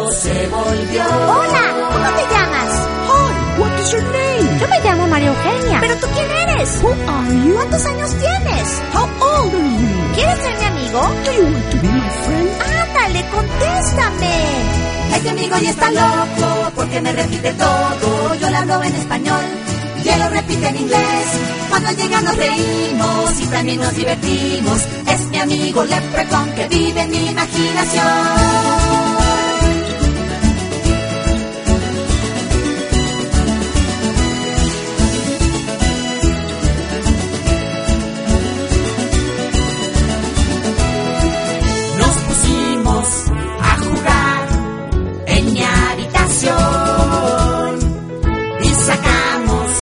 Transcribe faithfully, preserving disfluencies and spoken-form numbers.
loco se volvió. Hola, ¿cómo te llamas? Hi, what is your name? Yo me llamo María Eugenia. ¿Pero tú quién eres? Who are you? ¿Cuántos años tienes? How old are you? ¿Quieres ser mi amigo? Do you want to be my friend? Ándale, contéstame. Este amigo ya está loco porque me repite todo. Yo le hablo en español y él lo repite en inglés. Cuando llega nos reímos y también nos divertimos. Es mi amigo Leprechaun que vive en mi imaginación.